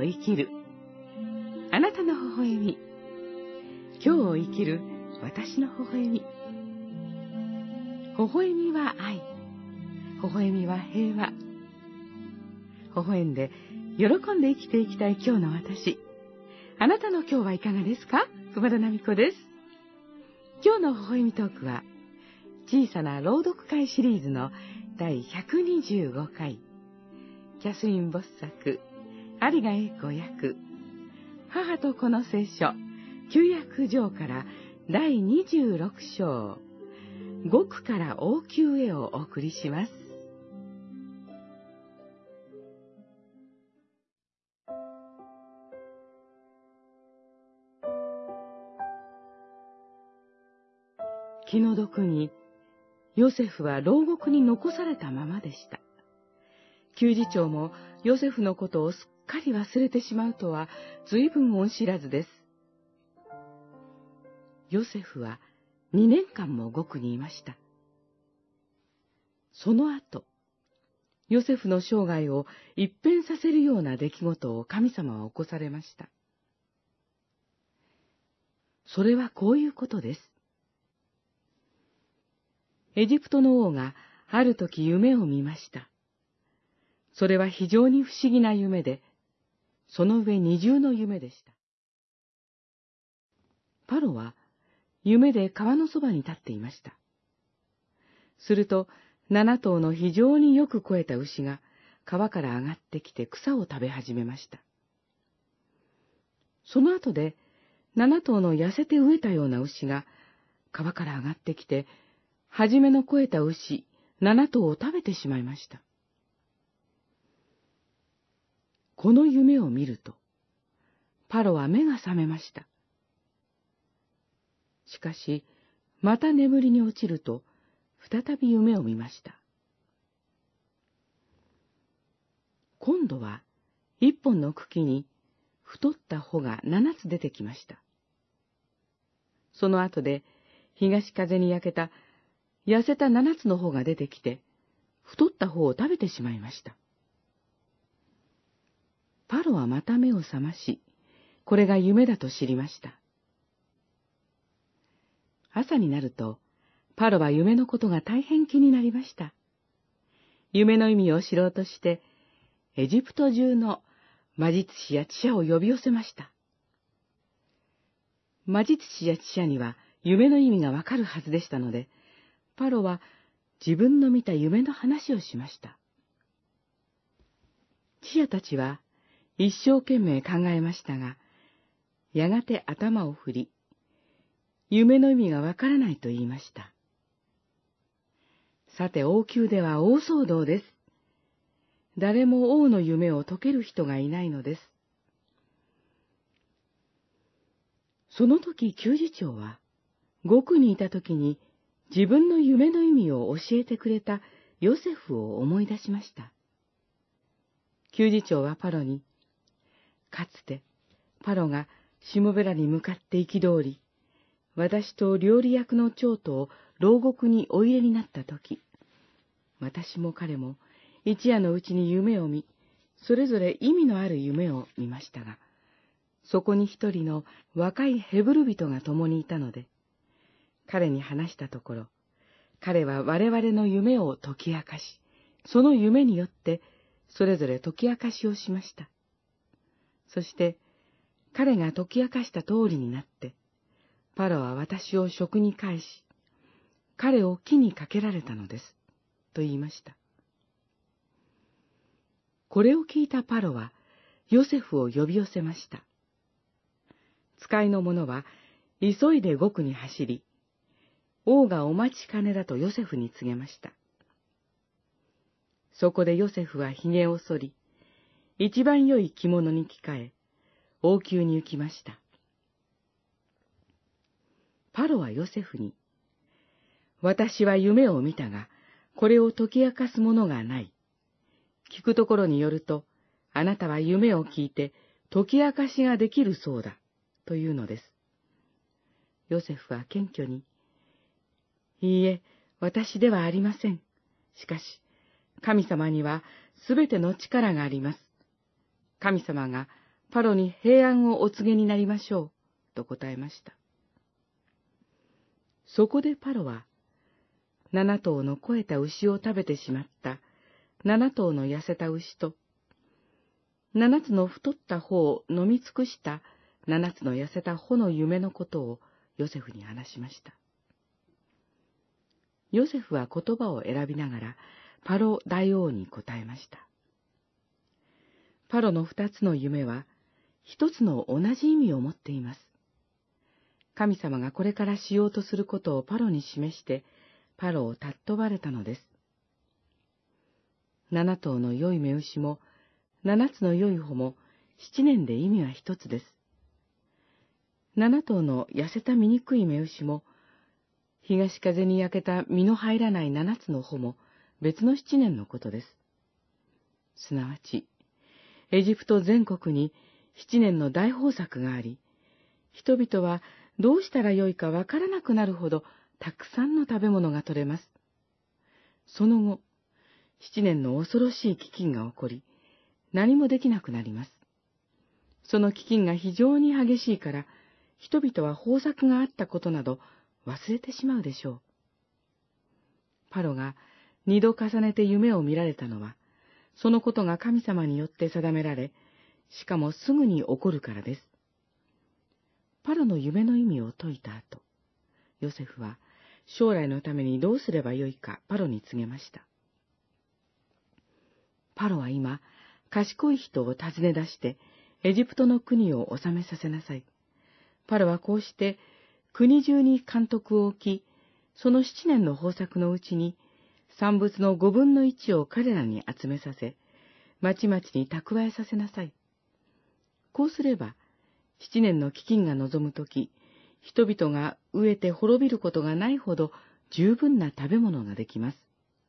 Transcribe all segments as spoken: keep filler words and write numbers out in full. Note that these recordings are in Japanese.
を生きる。あなたの微笑み。今日を生きる私の微笑み。微笑みは愛。微笑みは平和。微笑んで喜んで生きていきたい今日の私。あなたの今日はいかがですか？熊田奈美子です。今日の微笑みトークは、小さな朗読会シリーズの第ひゃくにじゅうごかい、キャスリン・ボス作、有賀栄子役、母と子の聖書、旧約上から第にじゅうろく章、極から王宮へをお送りします。気の毒に、ヨセフは牢獄に残されたままでした。給事長もヨセフのことをすっかり忘れてしまうとは随分恩知らずです。ヨセフはにねんかんも獄にいました。その後、ヨセフの生涯を一変させるような出来事を神様は起こされました。それはこういうことです。エジプトの王がある時夢を見ました。それは非常に不思議な夢で、その上二重の夢でした。パロは夢で川のそばに立っていました。すると、七頭の非常によく肥えた牛が川から上がってきて草を食べ始めました。その後で、七頭の痩せて飢えたような牛が川から上がってきて、はじめの肥えた牛七頭を食べてしまいました。この夢を見ると、パロは目が覚めました。しかし、また眠りに落ちると、再び夢を見ました。今度は、一本の茎に太った穂が七つ出てきました。その後で、東風に焼けた痩せた七つの穂が出てきて、太った穂を食べてしまいました。パロはまた目を覚まし、これが夢だと知りました。朝になると、パロは夢のことが大変気になりました。夢の意味を知ろうとして、エジプト中の魔術師や知者を呼び寄せました。魔術師や知者には夢の意味がわかるはずでしたので、パロは自分の見た夢の話をしました。知者たちは一生懸命考えましたが、やがて頭を振り、夢の意味がわからないと言いました。さて王宮では大騒動です。誰も王の夢を解ける人がいないのです。その時給事長は、獄にいた時に自分の夢の意味を教えてくれたヨセフを思い出しました。給事長はパロに、かつてパロがしもべらに向かって憤り、私と料理役の長とを牢獄にお入れになったとき、私も彼も一夜のうちに夢を見、それぞれ意味のある夢を見ましたが、そこに一人の若いヘブル人が共にいたので、彼に話したところ、彼は我々の夢を解き明かし、その夢によってそれぞれ解き明かしをしました。そして、彼が解き明かした通りになって、パロは私を職に返し、彼を木にかけられたのです、と言いました。これを聞いたパロは、ヨセフを呼び寄せました。使いの者は、急いで獄に走り、王がお待ちかねだとヨセフに告げました。そこでヨセフは髭を剃り、一番良い着物に着替え、王宮に行きました。パロはヨセフに、私は夢を見たが、これを解き明かすものがない。聞くところによると、あなたは夢を聞いて解き明かしができるそうだ、というのです。ヨセフは謙虚に、いいえ、私ではありません。しかし、神様にはすべての力があります。神様がパロに平安をお告げになりましょう、と答えました。そこでパロは、七頭の肥えた牛を食べてしまった七頭の痩せた牛と、七つの太った穂を飲み尽くした七つの痩せた穂の夢のことをヨセフに話しました。ヨセフは言葉を選びながらパロ大王に答えました。パロの二つの夢は一つの同じ意味を持っています。神様がこれからしようとすることをパロに示して、パロを尊ばれたのです。七頭の良い雌牛も、七つの良い穂も、七年で意味は一つです。七頭の痩せた醜い雌牛も、東風に焼けた実の入らない七つの穂も、別の七年のことです。すなわち、エジプト全国に七年の大豊作があり、人々はどうしたらよいかわからなくなるほどたくさんの食べ物が取れます。その後、七年の恐ろしい飢饉が起こり、何もできなくなります。その飢饉が非常に激しいから、人々は豊作があったことなど忘れてしまうでしょう。パロが二度重ねて夢を見られたのは、そのことが神様によって定められ、しかもすぐに起こるからです。パロの夢の意味を解いた後、ヨセフは将来のためにどうすればよいかパロに告げました。パロは今、賢い人を訪ね出して、エジプトの国を治めさせなさい。パロはこうして、国中に監督を置き、その七年の豊作のうちに、産物の五分の一を彼らに集めさせ、まちまちに蓄えさせなさい。こうすれば、七年の飢饉が望むとき、人々が飢えて滅びることがないほど十分な食べ物ができます。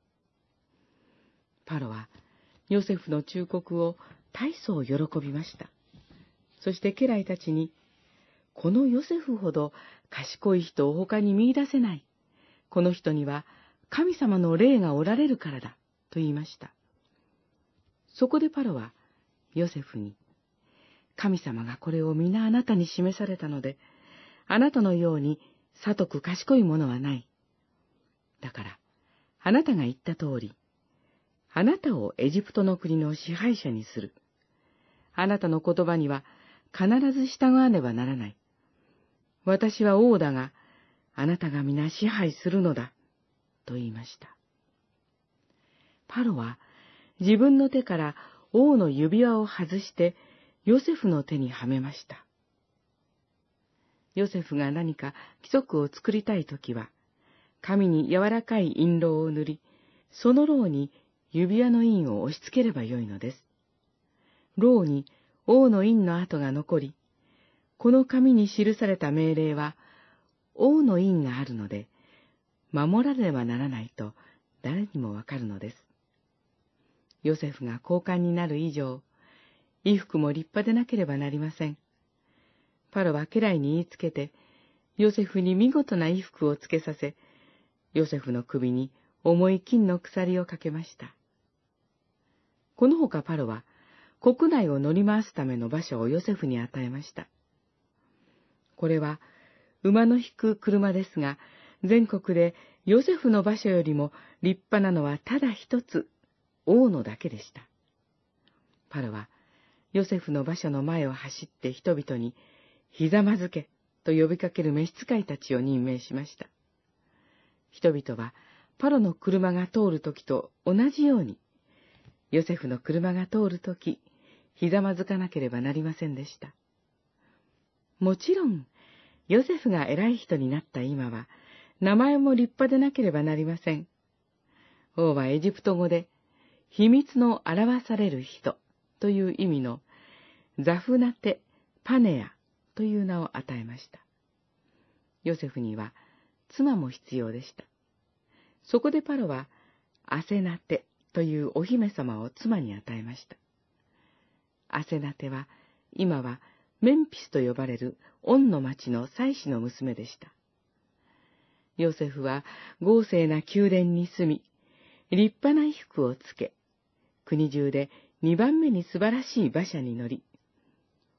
パロは、ヨセフの忠告を大層喜びました。そして家来たちに、このヨセフほど賢い人を他に見出せない。この人には神様の霊がおられるからだ、と言いました。そこでパロはヨセフに、神様がこれを皆あなたに示されたので、あなたのように聡く賢い者はない。だから、あなたが言った通り、あなたをエジプトの国の支配者にする。あなたの言葉には必ず従わねばならない。私は王だが、あなたが皆支配するのだ、と言いました。パロは自分の手から王の指輪を外してヨセフの手にはめました。ヨセフが何か規則を作りたいときは、紙に柔らかい印籠を塗り、その籠に指輪の印を押し付ければよいのです。牢に王の印の跡が残り、この紙に記された命令は、王の印があるので、守らねばならないと誰にもわかるのです。ヨセフが高官になる以上、衣服も立派でなければなりません。パロは家来に言いつけて、ヨセフに見事な衣服をつけさせ、ヨセフの首に重い金の鎖をかけました。このほかパロは、国内を乗り回すための馬車をヨセフに与えました。これは、馬の引く車ですが、全国でヨセフの馬車よりも立派なのはただ一つ、王のだけでした。パロは、ヨセフの馬車の前を走って人々に、ひざまずけと呼びかける召使いたちを任命しました。人々は、パロの車が通るときと同じように、ヨセフの車が通るとき、ひざまずかなければなりませんでした。もちろん、ヨセフが偉い人になった今は、名前も立派でなければなりません。王はエジプト語で、秘密の表される人という意味の、ザフナテ・パネアという名を与えました。ヨセフには、妻も必要でした。そこでパロは、アセナテというお姫様を妻に与えました。アセナテは、今はメンピスと呼ばれるオンの町の祭司の娘でした。ヨセフは豪勢な宮殿に住み、立派な衣服をつけ、国中で二番目に素晴らしい馬車に乗り、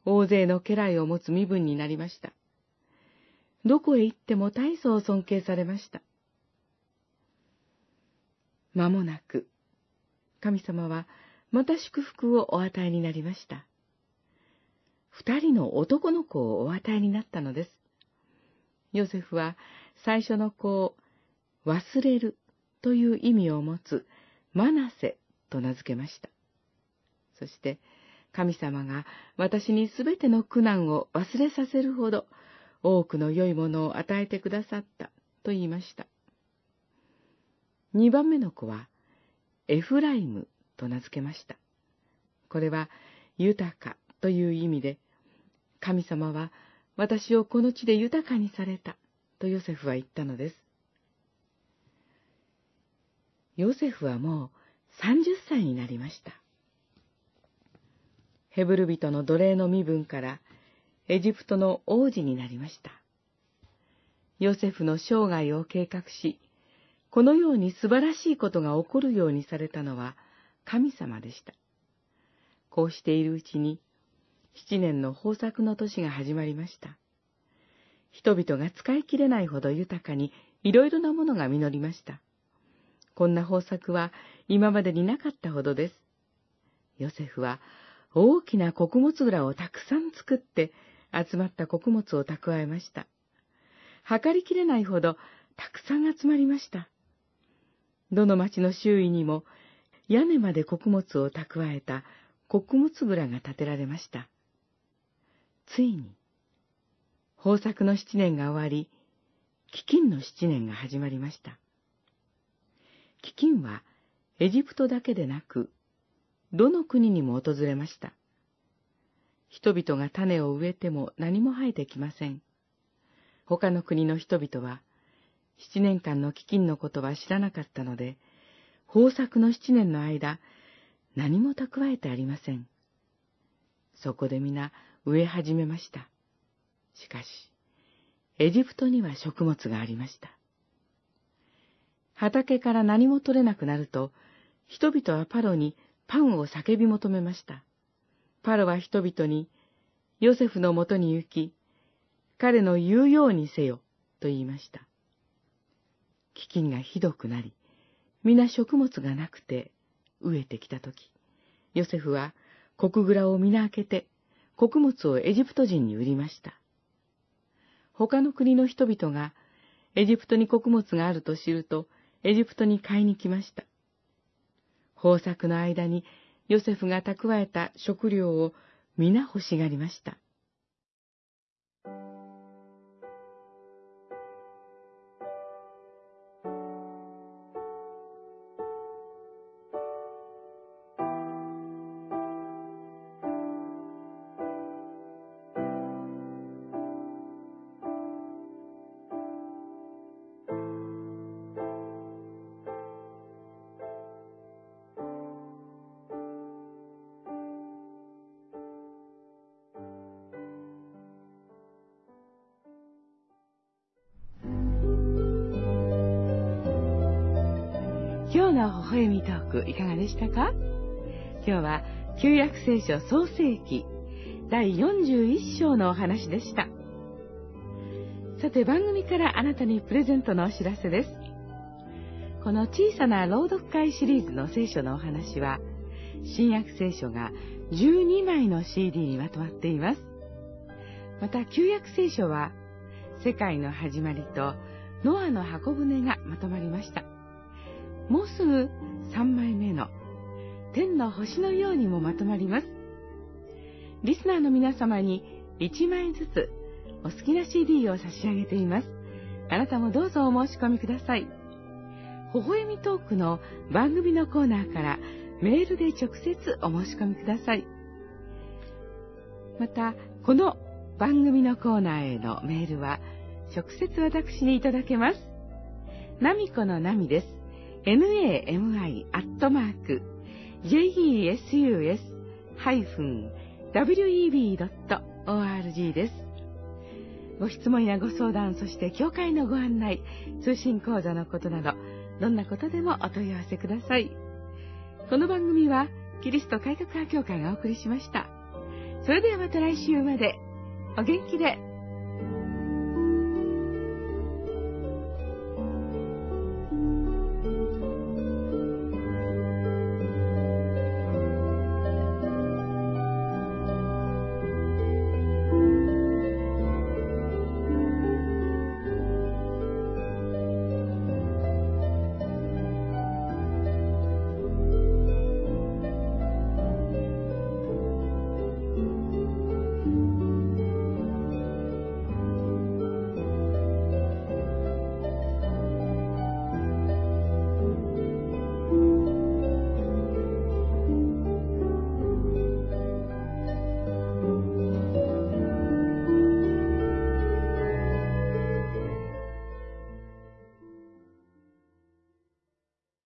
大勢の家来を持つ身分になりました。どこへ行っても大層尊敬されました。間もなく、神様はまた祝福をお与えになりました。二人の男の子をお与えになったのです。ヨセフは最初の子を忘れるという意味を持つマナセと名付けました。そして神様が私にすべての苦難を忘れさせるほど多くの良いものを与えてくださったと言いました。二番目の子はエフライムと名付けました。これは豊かという意味で、神様は私をこの地で豊かにされたとヨセフは言ったのです。ヨセフはもうさんじゅっさいになりました。ヘブル人の奴隷の身分からエジプトの王子になりました。ヨセフの生涯を計画し、このように素晴らしいことが起こるようにされたのは神様でした。こうしているうちに、七年の豊作の年が始まりました。人々が使い切れないほど豊かにいろいろなものが実りました。こんな豊作は今までになかったほどです。ヨセフは大きな穀物蔵をたくさん作って集まった穀物を蓄えました。計りきれないほどたくさん集まりました。どの町の周囲にも屋根まで穀物を蓄えた穀物蔵が建てられました。ついに、豊作の七年が終わり、飢饉の七年が始まりました。飢饉はエジプトだけでなく、どの国にも訪れました。人々が種を植えても何も生えてきません。他の国の人々は、七年間の飢饉のことは知らなかったので、豊作の七年の間、何も蓄えてありません。そこで皆植え始めました。しかし、エジプトには食物がありました。畑から何も取れなくなると、人々はパロにパンを叫び求めました。パロは人々に、ヨセフのもとに行き、彼の言うようにせよ、と言いました。飢饉がひどくなり、皆食物がなくて飢えてきたとき、ヨセフは穀蔵を皆開けて、穀物をエジプト人に売りました。他の国の人々がエジプトに穀物があると知ると、エジプトに買いに来ました。豊作の間にヨセフが蓄えた食料を皆欲しがりました。今日の微笑みトークいかがでしたか？今日は旧約聖書創世記だいよんじゅういっ章のお話でした。さて、番組からあなたにプレゼントのお知らせです。この小さな朗読会シリーズの聖書のお話は、新約聖書がじゅうにまいの シーディー にまとまっています。また旧約聖書は、世界の始まりとノアの箱舟がまとまりました。もうすぐさんまいめの天の星のようにもまとまります。リスナーの皆様にいちまいずつお好きな シーディー を差し上げています。あなたもどうぞお申し込みください。微笑みトークの番組のコーナーからメールで直接お申し込みください。また、この番組のコーナーへのメールは直接私にいただけます。なみこのなみです。ナミ アットマーク ジェイエスユーエス ハイフン ダブリューイービー ドット オーアールジー です。ご質問やご相談、そして教会のご案内、通信講座のことなど、どんなことでもお問い合わせください。この番組はキリスト改革派教会がお送りしました。 それではまた来週まで。お元気で。